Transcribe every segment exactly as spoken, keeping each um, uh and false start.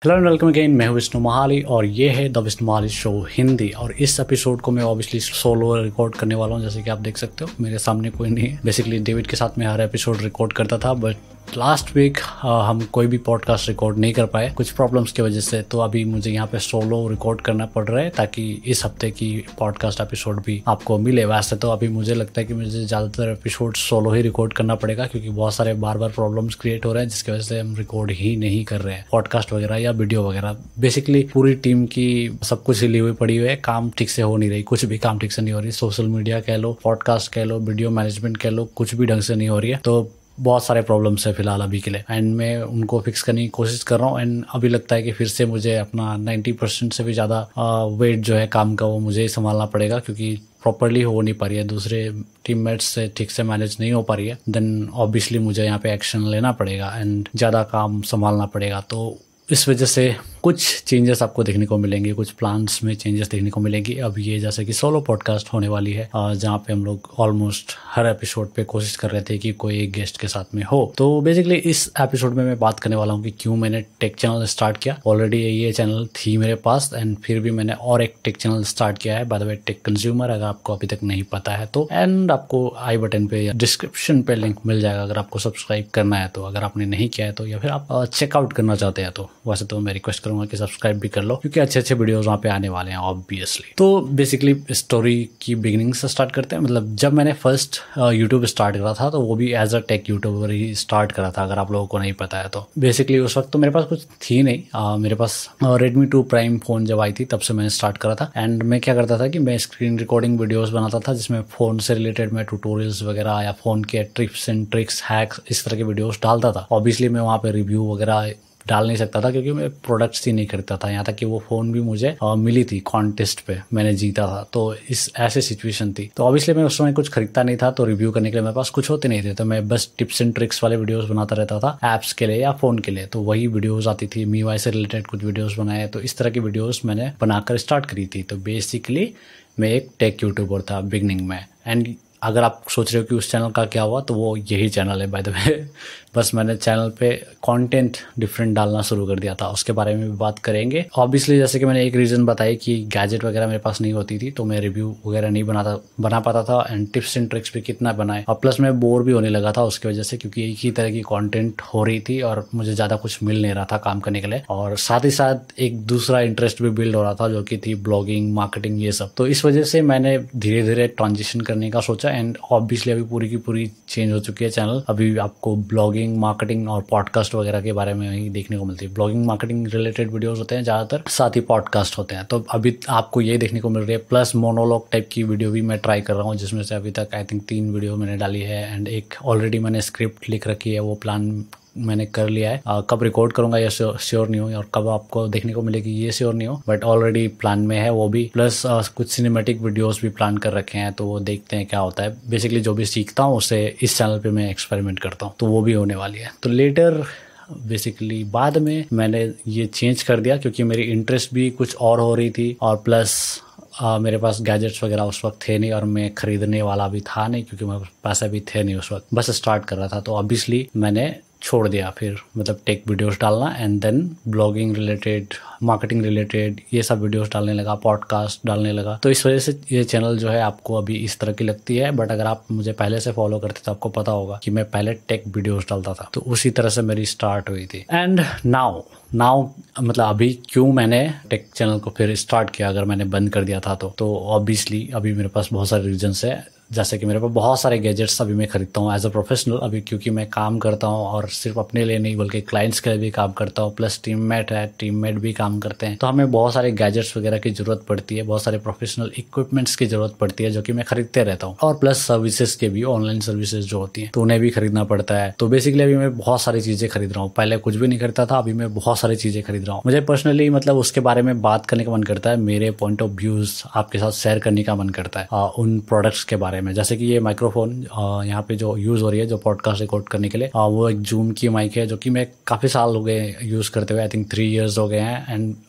Hello and welcome again. मैं हूं विष्णु महाली और ये है द विष्णु महाली शो हिंदी। और इस एपिसोड को मैं ऑब्वियसली सोलो रिकॉर्ड करने वाला हूं। जैसे कि आप देख सकते हो मेरे सामने कोई नहीं है। बेसिकली डेविड के साथ मैं हर एपिसोड रिकॉर्ड करता था, बट लास्ट वीक हम कोई भी पॉडकास्ट रिकॉर्ड नहीं कर पाए कुछ प्रॉब्लम्स की वजह से। तो अभी मुझे यहाँ पे सोलो रिकॉर्ड करना पड़ रहा है ताकि इस हफ्ते की पॉडकास्ट एपिसोड भी आपको मिले। वैसे तो अभी मुझे लगता है कि मुझे ज़्यादातर एपिसोड सोलो ही रिकॉर्ड करना पड़ेगा, क्योंकि बहुत सारे बार बार प्रॉब्लम्स क्रिएट हो रहे हैं जिसकी वजह से हम रिकॉर्ड ही नहीं कर रहे हैं पॉडकास्ट वगैरह या वीडियो वगैरह। बेसिकली पूरी टीम की सब कुछ हिली हुई पड़ी हुई है, काम ठीक से हो नहीं रही, कुछ भी काम ठीक से नहीं हो रही। सोशल मीडिया कह लो, पॉडकास्ट कह लो, वीडियो मैनेजमेंट कह लो, कुछ भी ढंग से नहीं हो रही है। तो बहुत सारे प्रॉब्लम्स है फिलहाल अभी के लिए, एंड मैं उनको फिक्स करने की कोशिश कर रहा हूँ। एंड अभी लगता है कि फिर से मुझे अपना नब्बे परसेंट से भी ज़्यादा वेट जो है काम का वो मुझे ही संभालना पड़ेगा, क्योंकि प्रॉपरली हो नहीं पा रही है, दूसरे टीममेट्स से ठीक से मैनेज नहीं हो पा रही है। देन ऑब्वियसली मुझे यहाँ पे एक्शन लेना पड़ेगा एंड ज़्यादा काम संभालना पड़ेगा। तो इस वजह से कुछ चेंजेस आपको देखने को मिलेंगे, कुछ प्लान्स में चेंजेस देखने को मिलेंगी। अब ये जैसे कि सोलो पॉडकास्ट होने वाली है, जहाँ पे हम लोग ऑलमोस्ट हर एपिसोड पे कोशिश कर रहे थे कि कोई एक गेस्ट के साथ में हो। तो बेसिकली इस एपिसोड में मैं बात करने वाला हूँ कि क्यों मैंने टेक चैनल स्टार्ट किया। ऑलरेडी ये चैनल थी मेरे पास, एंड फिर भी मैंने और एक टेक चैनल स्टार्ट किया है, by the way tech consumer, अगर आपको अभी तक नहीं पता है तो। एंड आपको आई बटन पे या डिस्क्रिप्शन पे लिंक मिल जाएगा अगर आपको सब्सक्राइब करना है तो, अगर आपने नहीं किया है तो, या फिर आप चेकआउट करना चाहते हैं तो। वैसे तो मैं रिक्वेस्ट करूंगा कि सब्सक्राइब भी कर लो, क्योंकि अच्छे अच्छे वीडियोस वहाँ पे आने वाले हैं ऑब्वियसली। तो बेसिकली स्टोरी की बिगिनिंग से स्टार्ट करते हैं। मतलब जब मैंने फर्स्ट यूट्यूब स्टार्ट करा था तो वो भी एज अ टेक यूट्यूबर ही स्टार्ट करा था, अगर आप लोगों को नहीं पता है तो। बेसिकली उस वक्त तो मेरे पास कुछ थी नहीं, आ, मेरे पास रेडमी टू प्राइम फोन जब आई थी तब से मैंने स्टार्ट करा था। एंड मैं क्या करता था कि मैं स्क्रीन रिकॉर्डिंग वीडियोज बनाता था, जिसमें फोन से रिलेटेड मैं ट्यूटोरियल्स वगैरह या फोन के टिप्स एंड ट्रिक्स, हैक्स, इस तरह के वीडियोज डालता था। ऑब्वियसली मैं वहाँ पे रिव्यू वगैरह डाल नहीं सकता था, क्योंकि मैं प्रोडक्ट्स ही नहीं खरीदता था। यहाँ तक कि वो फ़ोन भी मुझे आ, मिली थी कॉन्टेस्ट पे, मैंने जीता था। तो इस ऐसे सिचुएशन थी। तो ऑब्वियसली मैं उस समय कुछ खरीदता नहीं था, तो रिव्यू करने के लिए मेरे पास कुछ होते नहीं थे। तो मैं बस टिप्स एंड ट्रिक्स वाले वीडियोस बनाता रहता था ऐप्स के लिए या फ़ोन के लिए। तो वही वीडियोज़ आती थी। मी वाई से रिलेटेड कुछ वीडियोज़ बनाए, तो इस तरह की वीडियोज़ मैंने बनाकर स्टार्ट करी थी। तो बेसिकली मैं एक टेक यूट्यूबर था बिगनिंग में। एंड अगर आप सोच रहे हो कि उस चैनल का क्या हुआ, तो वो यही चैनल है बाय द वे। बस मैंने चैनल पे कंटेंट डिफरेंट डालना शुरू कर दिया था, उसके बारे में भी बात करेंगे। ऑब्वियसली जैसे कि मैंने एक रीज़न बताई कि गैजेट वगैरह मेरे पास नहीं होती थी, तो मैं रिव्यू वगैरह नहीं बनाता बना पाता था। एंड टिप्स एंड ट्रिक्स भी कितना बनाए, और प्लस मैं बोर भी होने लगा था उसकी वजह से, क्योंकि एक ही तरह की कॉन्टेंट हो रही थी और मुझे ज़्यादा कुछ मिल नहीं रहा था काम करने के लिए। और साथ ही साथ एक दूसरा इंटरेस्ट भी बिल्ड हो रहा था, जो कि थी ब्लॉगिंग, मार्केटिंग, ये सब। तो इस वजह से मैंने धीरे धीरे ट्रांजिशन करने का सोचा। एंड ऑब्वियसली अभी पूरी की पूरी चेंज हो चुकी है चैनल। अभी आपको ब्लॉगिंग, मार्केटिंग और पॉडकास्ट वगैरह के बारे में ही देखने को मिलती है। ब्लॉगिंग, मार्केटिंग रिलेटेड वीडियोस होते हैं ज़्यादातर, साथ ही पॉडकास्ट होते हैं। तो अभी आपको ये देखने को मिल रही है। प्लस मोनोलॉग टाइप की वीडियो भी मैं ट्राई कर रहा हूँ, जिसमें से अभी तक आई थिंक तीन वीडियो मैंने डाली है। एंड एक ऑलरेडी मैंने स्क्रिप्ट लिख रखी है, वो प्लान मैंने कर लिया है। आ, कब रिकॉर्ड करूंगा ये श्योर नहीं हूँ, और कब आपको देखने को मिलेगी ये श्योर नहीं हो, बट ऑलरेडी प्लान में है वो भी। प्लस आ, कुछ सिनेमैटिक वीडियोस भी प्लान कर रखे हैं, तो वो देखते हैं क्या होता है। बेसिकली जो भी सीखता हूँ उससे इस चैनल पे मैं एक्सपेरिमेंट करता हूँ, तो वो भी होने वाली है। तो लेटर बेसिकली बाद में मैंने ये चेंज कर दिया, क्योंकि मेरी इंटरेस्ट भी कुछ और हो रही थी, और प्लस आ, मेरे पास गैजेट्स वगैरह उस वक्त थे नहीं, और मैं खरीदने वाला भी था नहीं, क्योंकि मेरे पास पैसे भी थे नहीं उस वक्त। बस स्टार्ट कर रहा था, तो ऑब्वियसली मैंने छोड़ दिया फिर, मतलब टेक वीडियोस डालना। And then blogging related, marketing related ये सब वीडियोस डालने लगा, पॉडकास्ट डालने लगा। तो इस वजह से ये चैनल जो है आपको अभी इस तरह की लगती है। बट अगर आप मुझे पहले से फॉलो करते तो आपको पता होगा कि मैं पहले टेक वीडियोस डालता था, तो उसी तरह से मेरी स्टार्ट हुई थी। एंड नाउ नाउ मतलब अभी क्यों मैंने टेक चैनल को फिर स्टार्ट किया, अगर मैंने बंद कर दिया था तो तो ऑब्वियसली अभी मेरे पास बहुत सारे रीजंस है। जैसे कि मेरे पास बहुत सारे गैजेट्स अभी मैं खरीदता हूँ एज अ प्रोफेशनल, अभी क्योंकि मैं काम करता हूँ, और सिर्फ अपने लिए नहीं बल्कि क्लाइंट्स के लिए भी काम करता हूँ। प्लस टीममेट है, टीममेट भी काम करते हैं, तो हमें बहुत सारे गैजेट्स वगैरह की जरूरत पड़ती है, बहुत सारे प्रोफेशनल इक्विपमेंट्स की जरूरत पड़ती है, जो कि मैं खरीदते रहता हूँ। और प्लस सर्विसेज के भी, ऑनलाइन सर्विसेज जो होती है, तो उन्हें भी खरीदना पड़ता है। तो बेसिकली अभी मैं बहुत सारी चीजें खरीद रहा हूँ। पहले कुछ भी नहीं खरीदता था, अभी मैं बहुत सारी चीजें खरीद रहा हूँ। मुझे पर्सनली मतलब उसके बारे में बात करने का मन करता है, मेरे पॉइंट ऑफ व्यूज आपके साथ शेयर करने का मन करता है आ, उन प्रोडक्ट्स के बारे में। जैसे कि ये माइक्रोफोन यहाँ पे जो यूज हो रही है, जो पॉडकास्ट रिकॉर्ड करने के लिए, वो एक जूम की माइक है, जो कि मैं काफी साल हो गए यूज करते हुए, आई थिंक थ्री इयर्स हो गए हैं। एंड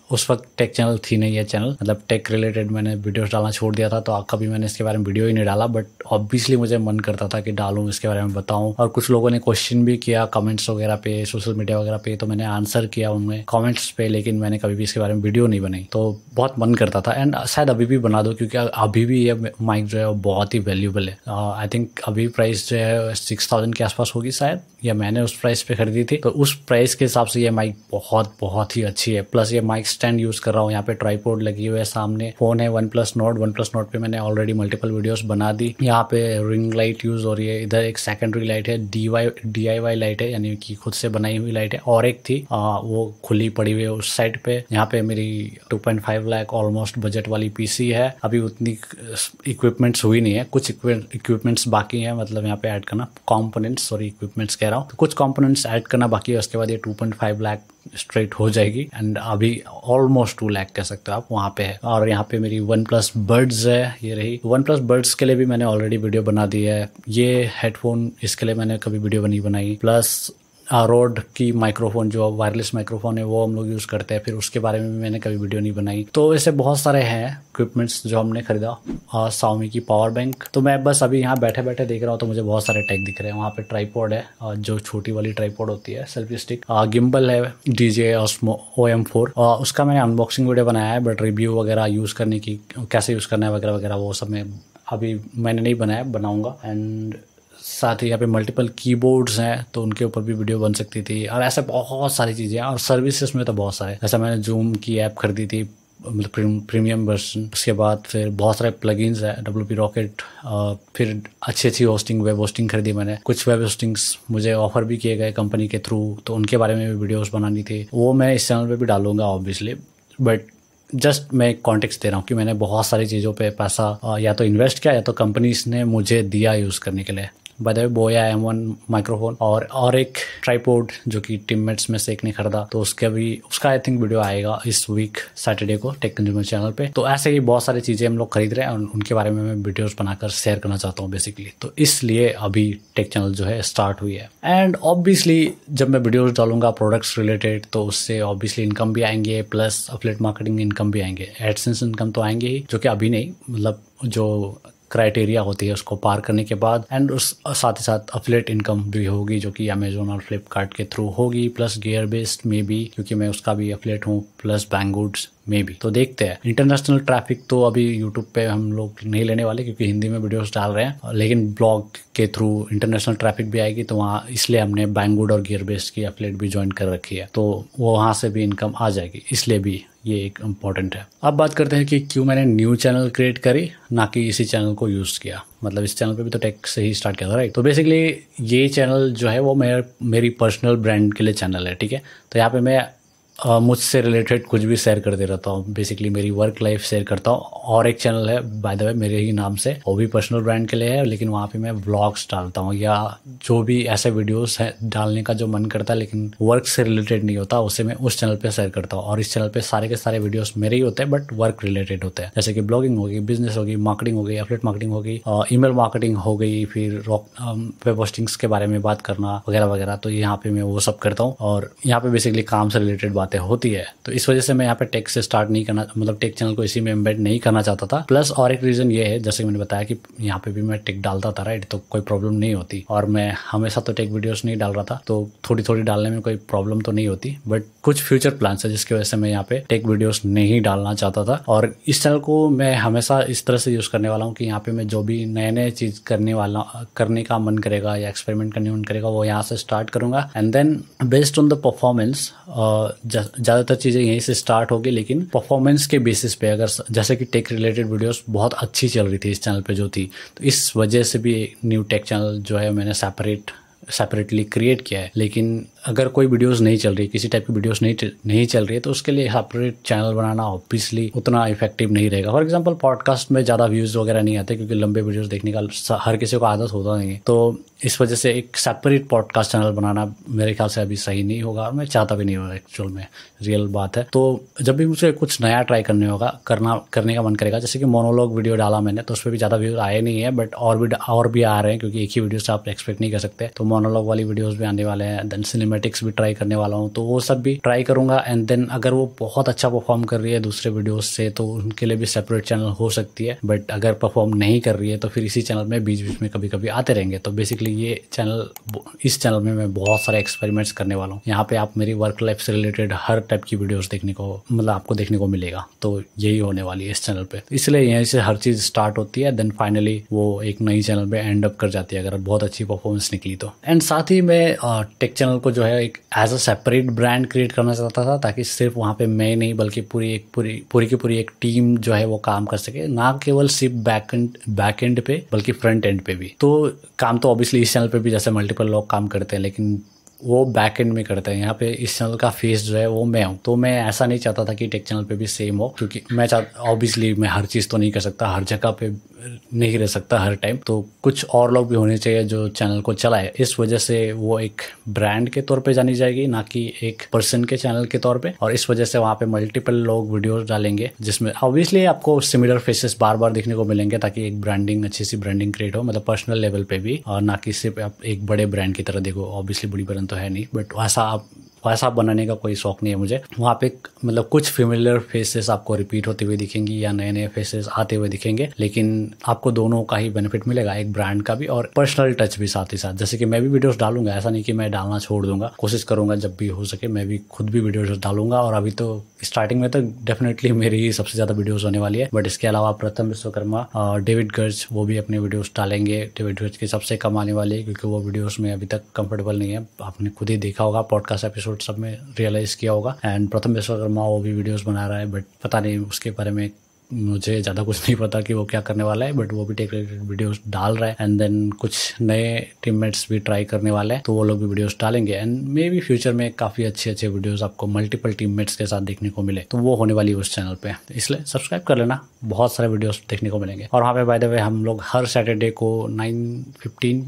उस वक्त टेक चैनल थी नहीं, ये चैनल मतलब टेक रिलेटेड मैंने वीडियोस डालना छोड़ दिया था, तो कभी मैंने इसके बारे में वीडियो ही नहीं डाला। बट ऑब्वियसली मुझे मन करता था कि डालूं, इसके बारे में बताऊं। और कुछ लोगों ने क्वेश्चन भी किया कमेंट्स वगैरह पे, सोशल मीडिया वगैरह पे, तो मैंने आंसर किया उनमें कमेंट्स पे, लेकिन मैंने कभी भी इसके बारे में वीडियो नहीं बनाई। तो बहुत मन करता था एंड शायद अभी भी बना दो, क्योंकि अभी भी ये माइक जो है वो बहुत ही वैल्यूबल है। आई थिंक अभी प्राइस जो है सिक्स थाउजेंड के आसपास होगी शायद, या मैंने उस प्राइस पे खरीदी थी। तो उस प्राइस के हिसाब से ये माइक बहुत बहुत ही अच्छी है। प्लस ये माइक स्टैंड यूज कर रहा हूँ, यहाँ पे ट्राइपॉड लगी हुई है, सामने फोन है OnePlus Nord. OnePlus Nord पे मैंने ऑलरेडी मल्टीपल वीडियोस बना दी। यहाँ पे रिंग लाइट यूज हो रही है, इधर एक सेकेंडरी लाइट है, D Y D I Y light है, यानी कि खुद से बनाई हुई लाइट है, और एक थी आ, वो खुली पड़ी हुई है उस साइड पे। यहाँ पे मेरी two point five lakh almost budget वाली पीसी है। अभी उतनी इक्विपमेंट्स हुई नहीं है, कुछ इक्विपमेंट्स बाकी है, मतलब यहाँ पे ऐड करना कंपोनेंट्स, सॉरी इक्विपमेंट्स कह रहा हूँ, तो कुछ कंपोनेंट्स ऐड करना बाकी है। उसके बाद ये two point five lakh straight हो जाएगी एंड अभी ऑलमोस्ट टू लाख कह सकते हो आप, वहाँ पे है। और यहाँ पे मेरी वन प्लस बर्ड्स है, ये रही वन प्लस बर्ड्स के लिए भी मैंने ऑलरेडी वीडियो बना दी है। ये हेडफोन, इसके लिए मैंने कभी वीडियो नहीं बनाई। प्लस रोड की माइक्रोफोन, जो वायरलेस माइक्रोफोन है, वो हम लोग यूज़ करते हैं, फिर उसके बारे में मैंने कभी वीडियो नहीं बनाई। तो ऐसे बहुत सारे हैं इक्विपमेंट्स जो हमने खरीदा। और Xiaomi की पावर बैंक, तो मैं बस अभी यहाँ बैठे बैठे देख रहा हूँ, तो मुझे बहुत सारे टैग दिख रहे हैं। वहाँ पे ट्राइपॉड है, जो छोटी वाली ट्राइपॉड होती है सेल्फी स्टिक। गिम्बल है D J Osmo O M four, उसका मैंने अनबॉक्सिंग वीडियो बनाया है, बट रिव्यू वगैरह यूज़ करने की, कैसे यूज़ करना है वगैरह वगैरह, वो सब मैं अभी मैंने नहीं बनाया, बनाऊँगा। एंड साथ ही यहाँ पे मल्टीपल कीबोर्ड्स हैं, तो उनके ऊपर भी वीडियो बन सकती थी। और ऐसे बहुत सारी चीज़ें हैं, और सर्विसेज में तो बहुत सारे, जैसा मैंने जूम की ऐप खरीदी थी, मतलब प्रीमियम वर्जन। उसके बाद फिर बहुत सारे प्लगइन्स है, डब्ल्यू पी रॉकेट, फिर अच्छी अच्छी होस्टिंग, वेब होस्टिंग खरीदी मैंने। कुछ वेब होस्टिंग्स मुझे ऑफर भी किए गए कंपनी के थ्रू, तो उनके बारे में भी वीडियोज़ बनानी थी, वो मैं इस चैनल पर भी डालूंगा ऑब्वियसली। बट जस्ट मैं एक कॉन्टेक्स्ट दे रहा हूँ कि मैंने बहुत सारी चीज़ों पे पैसा या तो इन्वेस्ट किया, या तो कंपनीज ने मुझे दिया यूज़ करने के लिए। बाय द वे बोया एम वन माइक्रोफोन और और एक ट्राइपॉड जो कि टीममेट्स में से एक ने खरीदा, तो उसके भी उसका आई थिंक वीडियो आएगा इस वीक सैटरडे को टेक कंज्यूमर चैनल पे। तो ऐसे ही बहुत सारी चीज़ें हम लोग खरीद रहे हैं, और उनके बारे में मैं वीडियोस बनाकर शेयर करना चाहता हूँ बेसिकली। तो इसलिए अभी टेक चैनल जो है स्टार्ट हुई है। एंड ऑब्वियसली जब मैं वीडियोस डालूंगा प्रोडक्ट्स रिलेटेड, तो उससे ऑब्वियसली इनकम भी आएंगे, प्लस अफिलिएट मार्केटिंग इनकम भी आएंगे, एडसेंस इनकम तो आएंगे ही, जो कि अभी नहीं, मतलब जो क्राइटेरिया होती है उसको पार करने के बाद। एंड उस साथ ही साथ अफिलिएट इनकम भी होगी, जो कि अमेजोन और फ्लिपकार्ट के थ्रू होगी, प्लस गियर बेस्ड में भी, क्योंकि मैं उसका भी अफिलिएट हूँ, प्लस बैंगवुड्स में भी। तो देखते हैं। इंटरनेशनल ट्रैफिक तो अभी यूट्यूब पे हम लोग नहीं लेने वाले, क्योंकि हिंदी में वीडियोस डाल रहे हैं, लेकिन ब्लॉग के थ्रू इंटरनेशनल ट्रैफिक भी आएगी, तो वहाँ इसलिए हमने बैंगवुड और गियर बेस्ड की अफिलिएट भी ज्वाइन कर रखी है, तो वो वहाँ से भी इनकम आ जाएगी, इसलिए भी ये एक इम्पॉर्टेंट है। अब बात करते हैं कि क्यों मैंने न्यू चैनल क्रिएट करी, ना कि इसी चैनल को यूज़ किया। मतलब इस चैनल पे भी तो टेक से ही स्टार्ट किया था, राइट। तो बेसिकली ये चैनल जो है वो मेरे मेरी पर्सनल ब्रांड के लिए चैनल है, ठीक है। तो यहाँ पे मैं Uh, मुझसे रिलेटेड कुछ भी शेयर करते रहता हूँ, बेसिकली मेरी वर्क लाइफ शेयर करता हूँ। और एक चैनल है बाय द वे मेरे ही नाम से, वो भी पर्सनल ब्रांड के लिए है, लेकिन वहाँ पे मैं व्लॉग्स डालता हूँ, या जो भी ऐसे वीडियोस है डालने का जो मन करता है लेकिन वर्क से रिलेटेड नहीं होता, उसे मैं उस चैनल पे शेयर करता हूँ। और इस चैनल पे सारे के सारे वीडियोस मेरे ही होते हैं, बट वर्क रिलेटेड होते हैं, जैसे कि ब्लॉगिंग होगी, बिजनेस होगी, मार्केटिंग हो गई, एफिलिएट मार्केटिंग हो गई, ईमेल मार्केटिंग हो गई, फिर वेब होस्टिंग्स के बारे में बात करना वगैरह वगैरह। तो यहाँ पे मैं वो सब करता हूँ, और यहाँ पे बेसिकली काम से रिलेटेड बातें होती है। तो इस वजह से मैं यहाँ पे टेक से स्टार्ट नहीं करना, मतलब टेक चैनल को इसी में एम्बेड नहीं करना चाहता था। प्लस और एक रीजन ये है, जैसे मैंने बताया कि यहाँ पे भी मैं टेक डालता था, राइट, तो कोई प्रॉब्लम नहीं होती, और मैं हमेशा तो टेक वीडियोस नहीं डाल रहा था, तो थोड़ी थोड़ी डालने में कोई प्रॉब्लम तो नहीं होती। बट कुछ फ्यूचर प्लान्स है जिसकी वजह से मैं यहाँ पे टेक वीडियोस नहीं डालना चाहता था। और इस चैनल को मैं हमेशा इस तरह से यूज करने वाला हूँ कि यहाँ पे मैं जो भी नए नए चीज करने वाला करने का मन करेगा या एक्सपेरिमेंट करने मन करेगा, वो यहाँ से स्टार्ट करूंगा, and then based on the performance ज्यादातर चीजें यहीं से स्टार्ट होगी, लेकिन परफॉर्मेंस के बेसिस पे, अगर जैसे कि टेक रिलेटेड वीडियोस बहुत अच्छी चल रही थी इस चैनल पे जो थी, तो इस वजह से भी न्यू टेक चैनल जो है मैंने सेपरेट सेपरेटली क्रिएट किया है। लेकिन अगर कोई वीडियोस नहीं चल रही, किसी टाइप की वीडियोस नहीं नहीं चल रही है, तो उसके लिए सेपरेट चैनल बनाना ऑब्वियसली उतना इफेक्टिव नहीं रहेगा। फॉर एग्जांपल पॉडकास्ट में ज़्यादा व्यूज वगैरह नहीं आते, क्योंकि लंबे वीडियोस देखने का हर किसी को आदत होता नहीं है, तो इस वजह से एक सेपरेट पॉडकास्ट चैनल बनाना मेरे ख्याल से अभी सही नहीं होगा, और मैं चाहता भी नहीं होगा, एक्चुअल में रियल बात है। तो जब भी मुझे कुछ नया ट्राई करने होगा करना करने का मन करेगा, जैसे कि मोनोलॉग वीडियो डाला मैंने, तो उस पर भी ज़्यादा व्यूज आए नहीं है, बट और भी और भी आ रहे हैं, क्योंकि एक ही वीडियो से आप एक्सपेक्ट नहीं कर सकते। तो मोनोलॉग वाली वीडियोस भी आने वाले हैं, देन सिनेमैटिक सिनेमेटिक्स भी ट्राई करने वाला हूँ, तो वो सब भी ट्राई करूँगा। एंड देन अगर वो बहुत अच्छा परफॉर्म कर रही है दूसरे वीडियोस से तो उनके लिए भी सेपरेट चैनल हो सकती है, बट अगर परफॉर्म नहीं कर रही है तो फिर इसी चैनल में बीच बीच में कभी कभी आते रहेंगे। तो बेसिकली ये चैनल, इस चैनल में मैं बहुत सारे एक्सपेरिमेंट्स करने वाला हूँ। यहाँ पे आप मेरी वर्क लाइफ से रिलेटेड हर टाइप की वीडियोस देखने को, मतलब आपको देखने को मिलेगा। तो यही होने वाली है इस चैनल पे, इसलिए यहीं से हर चीज स्टार्ट होती है, देन फाइनली वो एक नई चैनल पे एंड अप कर जाती है अगर बहुत अच्छी परफॉर्मेंस निकली तो। एंड साथ ही मैं टेक चैनल को जो है एक as a separate brand create करना चाहता था, ताकि सिर्फ वहाँ पे मैं नहीं बल्कि पूरी एक पूरी पूरी की पूरी एक टीम जो है वो काम कर सके, ना केवल सिर्फ बैक एंड बैक एंड पे बल्कि फ्रंट एंड पे भी। तो काम तो ऑब्वियसली इस चैनल पे भी जैसे मल्टीपल लोग काम करते हैं, लेकिन वो बैक एंड में करते हैं। यहाँ पे इस चैनल का फेस जो है वो मैं हूँ। तो मैं ऐसा नहीं चाहता था कि टेक चैनल पे भी सेम हो, क्योंकि मैं चाहता, ऑब्वियसली मैं हर चीज़ तो नहीं कर सकता, हर जगह पे नहीं रह सकता हर टाइम, तो कुछ और लोग भी होने चाहिए जो चैनल को चलाए। इस वजह से वो एक ब्रांड के तौर पे जानी जाएगी, ना कि एक पर्सन के चैनल के तौर पे। और इस वजह से वहाँ पे मल्टीपल लोग वीडियोस डालेंगे, जिसमें ऑब्वियसली आपको सिमिलर फेसेस बार बार देखने को मिलेंगे, ताकि एक ब्रांडिंग, अच्छी सी ब्रांडिंग क्रिएट हो, मतलब पर्सनल लेवल पे भी, और ना कि सिर्फ आप एक बड़े ब्रांड की तरह देखो। ऑब्वियसली बड़ी ब्रांड तो है नहीं, बट वैसा आप वैसा बनाने का कोई शौक नहीं है मुझे। वहाँ पे मतलब कुछ फेमिलियर फेसेस आपको रिपीट होते हुए दिखेंगी या नए नए फेसेस आते हुए दिखेंगे, लेकिन आपको दोनों का ही बेनिफिट मिलेगा, एक ब्रांड का भी और पर्सनल टच भी साथ ही साथ। जैसे कि मैं भी वीडियोस डालूंगा, ऐसा नहीं कि मैं डालना छोड़ दूंगा, कोशिश करूंगा जब भी हो सके मैं भी खुद भी वीडियोस डालूंगा। और अभी तो स्टार्टिंग में तो डेफिनेटली मेरी ही सबसे ज्यादा वीडियोस होने वाली है, बट इसके अलावा प्रथम विश्वकर्मा, डेविड गर्ज, वो भी अपने वीडियोस डालेंगे। डेविड गर्ज की सबसे कम आने वाली है, क्योंकि वो वीडियोस में अभी तक कंफर्टेबल नहीं है। आपने खुद ही देखा होगा, पॉडकास्ट एपिसोड सब में रियलाइज किया होगा। एंड प्रथम विश्वकर्मा वो भी वीडियोस बना रहा है, बट पता नहीं उसके बारे में मुझे ज़्यादा कुछ नहीं पता कि वो क्या करने वाला है, बट वो भी टेक रिलेटेड वीडियोस डाल रहा है। एंड देन कुछ नए टीममेट्स भी ट्राई करने वाले हैं, तो वो लोग भी वीडियोस डालेंगे। एंड मे बी फ्यूचर में काफ़ी अच्छे अच्छे वीडियोस आपको मल्टीपल टीममेट्स के साथ देखने को मिले, तो वो होने वाली है उस चैनल पे। इसलिए सब्सक्राइब कर लेना, बहुत सारे वीडियोस देखने को मिलेंगे। और वहाँ पे बाय द वे हम लोग हर सैटरडे को नाइन फिफ्टीन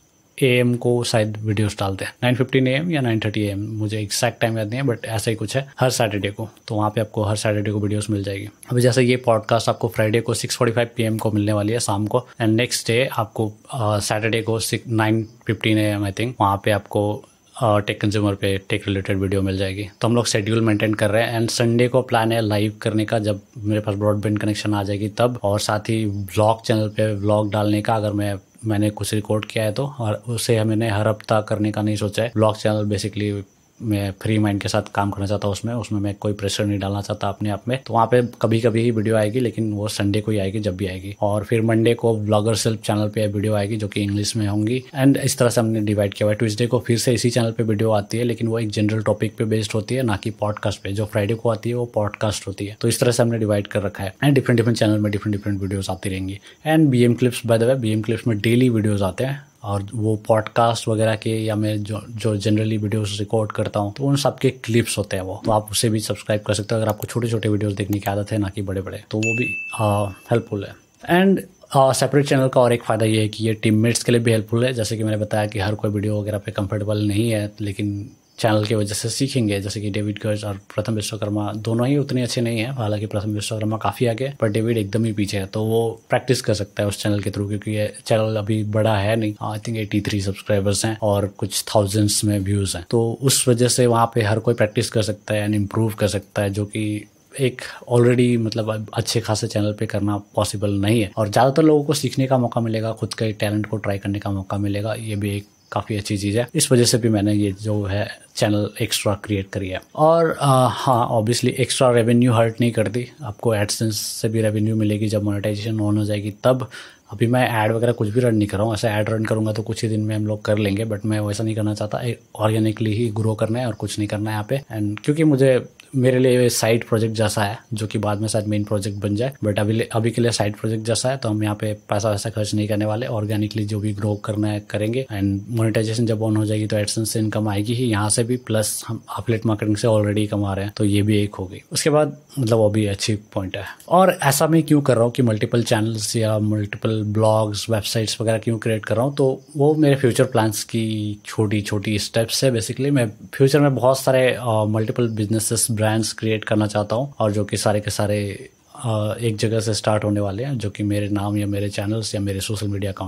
ए एम को शायद वीडियोस डालते हैं, नाइन फिफ्टीन ए एम या नाइन थर्टी ए एम, मुझे एग्जैक्ट टाइम याद नहीं है, बट ऐसा ही कुछ है हर सैटरडे को। तो वहाँ पे आपको हर सैटरडे को वीडियोस मिल जाएगी। अभी जैसे ये पॉडकास्ट आपको फ्राइडे को six forty five P M को मिलने वाली है शाम को, एंड नेक्स्ट डे आपको सैटरडे को nine fifteen A M I think, वहाँ पे आपको टेक कंज्यूमर पे टेक रिलेटेड वीडियो मिल जाएगी। तो हम लोग शेड्यूल मेंटेन कर रहे हैं। एंड संडे को प्लान है लाइव करने का, जब मेरे पास ब्रॉडबैंड कनेक्शन आ जाएगी तब, और साथ ही व्लॉग चैनल पे व्लॉग डालने का, अगर मैं मैंने कुछ रिकॉर्ड किया है तो, और उसे मैंने हर हफ्ता करने का नहीं सोचा है। ब्लॉग चैनल बेसिकली मैं फ्री माइंड के साथ काम करना चाहता हूँ उसमें उसमें मैं कोई प्रेशर नहीं डालना चाहता अपने आप में। तो वहाँ पे कभी कभी ही वीडियो आएगी, लेकिन वो संडे को ही आएगी जब भी आएगी। और फिर मंडे को ब्लॉगर सेल्फ चैनल पे वीडियो आएगी जो कि इंग्लिश में होंगी। एंड इस तरह से हमने डिवाइड किया हुआ है। ट्यूसडे को फिर से इसी चैनल पे वीडियो आती है, लेकिन वो एक जनरल टॉपिक पे बेस्ड होती है, ना कि पॉडकास्ट पे। जो फ्राइडे को आती है वो पॉडकास्ट होती है। तो इस तरह से हमने डिवाइड कर रखा है। एंड डिफरेंट डिफरेंट चैनल में डिफरेंट डिफरेंट वीडियोस आती रहेंगी। And B M clips, by the way, B M clips में डेली वीडियोज आते हैं, और वो पॉडकास्ट वगैरह के या मैं जो जो जनरली वीडियोस रिकॉर्ड करता हूँ तो उन सब के क्लिप्स होते हैं वो, तो आप उसे भी सब्सक्राइब कर सकते हो अगर आपको छोटे छोटे वीडियोस देखने की आदत है, ना कि बड़े बड़े। तो वो भी हेल्पफुल है। एंड सेपरेट चैनल का और एक फ़ायदा ये है कि ये टीममेट्स के लिए भी हेल्पफुल है। जैसे कि मैंने बताया कि हर कोई वीडियो वगैरह पे कंफर्टेबल नहीं है, लेकिन चैनल की वजह से सीखेंगे। जैसे कि डेविड गर्ज और प्रथम विश्वकर्मा दोनों ही उतने अच्छे नहीं हैं, हालांकि प्रथम विश्वकर्मा काफ़ी आगे, पर डेविड एकदम ही पीछे है। तो वो प्रैक्टिस कर सकता है उस चैनल के थ्रू, क्योंकि ये चैनल अभी बड़ा है नहीं। I think eighty three subscribers हैं और कुछ थाउजेंड्स में व्यूज़ हैं। तो उस वजह से वहाँ पे हर कोई प्रैक्टिस कर सकता है एंड इम्प्रूव कर सकता है, जो कि एक ऑलरेडी मतलब अच्छे खासे चैनल पे करना पॉसिबल नहीं है। और ज़्यादातर लोगों को सीखने का मौका मिलेगा, खुद के टैलेंट को ट्राई करने का मौका मिलेगा। ये भी एक काफ़ी अच्छी चीज़ है। इस वजह से भी मैंने ये जो है चैनल एक्स्ट्रा क्रिएट करी है। और आ, हाँ, ऑब्वियसली एक्स्ट्रा रेवेन्यू हर्ट नहीं करती, आपको एडसेंस से भी रेवेन्यू मिलेगी जब मोनेटाइजेशन ऑन हो जाएगी तब। अभी मैं ऐड वगैरह कुछ भी रन नहीं कर रहा हूँ, ऐसा ऐड रन करूँगा तो कुछ ही दिन में हम लोग कर लेंगे, बट मैं वैसा नहीं करना चाहता। ऑर्गेनिकली ही ग्रो करना है और कुछ नहीं करना है यहाँ पे। एंड क्योंकि मुझे मेरे लिए ये साइड प्रोजेक्ट जैसा है, जो कि बाद में शायद मेन प्रोजेक्ट बन जाए, बट अभी अभी के लिए साइड प्रोजेक्ट जैसा है। तो हम यहाँ पे पैसा वैसा खर्च नहीं करने वाले, ऑर्गेनिकली जो भी ग्रो करना है करेंगे। एंड मोनेटाइजेशन जब ऑन हो जाएगी तो एडसेंस से इनकम आएगी ही यहाँ से भी, प्लस हम एफिलिएट मार्केटिंग से ऑलरेडी कमा रहे हैं, तो ये भी एक होगी। उसके बाद मतलब वो भी अच्छी पॉइंट है। और ऐसा मैं क्यों कर रहा हूँ कि मल्टीपल चैनल्स या मल्टीपल ब्लॉग्स, वेबसाइट्स वगैरह क्यों क्रिएट कर रहा हूँ, तो वो मेरे फ्यूचर प्लान्स की छोटी छोटी स्टेप्स है। बेसिकली मैं फ्यूचर में बहुत सारे मल्टीपल बिजनेसेस, ब्रांड्स क्रिएट करना चाहता हूँ, और जो कि सारे के सारे एक जगह से स्टार्ट होने वाले हैं, जो कि मेरे नाम या मेरे चैनल्स या मेरे सोशल मीडिया अकाउंट्स हैं।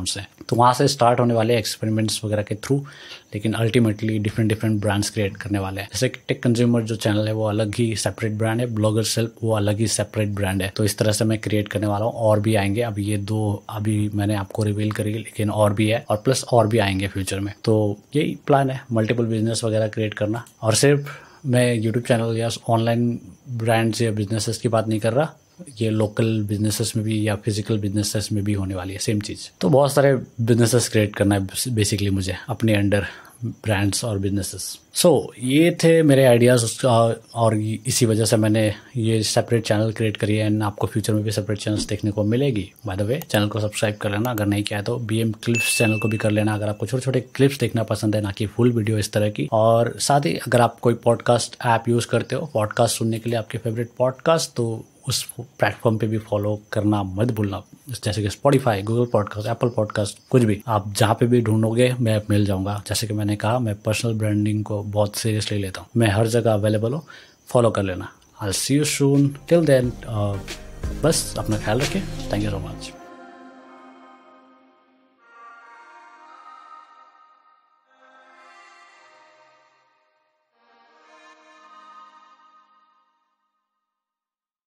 तो वहाँ से स्टार्ट होने वाले एक्सपेरिमेंट्स वगैरह के थ्रू, लेकिन ultimately different different brands create करने वाले हैं। जैसे कि टेक कंज्यूमर जो चैनल है वो अलग ही सेपरेट ब्रांड है, ब्लॉगर सेल्फ वो अलग ही सेपरेट ब्रांड है। तो इस तरह से मैं क्रिएट करने वाला हूँ, और भी आएंगे। अभी ये दो अभी मैंने आपको रिवील करी, लेकिन और भी है, और प्लस और भी आएंगे फ्यूचर में। तो यही प्लान है, मल्टीपल बिजनेस वगैरह क्रिएट करना। और सिर्फ मैं यूट्यूब चैनल या ऑनलाइन ब्रांड्स या बिजनेसेस की बात नहीं कर रहा, ये लोकल बिजनेसेस में भी या फिजिकल बिजनेसेस में भी होने वाली है सेम चीज़। तो बहुत सारे बिजनेसेस क्रिएट करना है बेसिकली मुझे अपने अंडर, ब्रांड्स और बिजनेसेस। सो so, ये थे मेरे आइडियाज़, और इसी वजह से मैंने ये सेपरेट चैनल क्रिएट करी है। एंड आपको फ्यूचर में भी सेपरेट चैनल्स देखने को मिलेगी। बाय द वे, चैनल को सब्सक्राइब कर लेना अगर नहीं किया है तो। बी एम क्लिप्स चैनल को भी कर लेना अगर आपको छोटे छोटे क्लिप्स देखना पसंद है, ना कि फुल वीडियो इस तरह की। और साथ ही अगर आप कोई पॉडकास्ट ऐप यूज़ करते हो पॉडकास्ट सुनने के लिए, आपके फेवरेट पॉडकास्ट, तो उस प्लेटफॉर्म पे भी फॉलो करना मत भूलना। जैसे कि Spotify, Google podcast, Apple podcast, कुछ भी आप जहाँ पे भी ढूंढोगे मैं मिल जाऊंगा। जैसे कि मैंने कहा, मैं पर्सनल ब्रांडिंग को बहुत सीरियसली लेता हूँ, मैं हर जगह अवेलेबल हूँ, फॉलो कर लेना। I will see you soon, till then बस अपना ख्याल रखें। Thank you so much.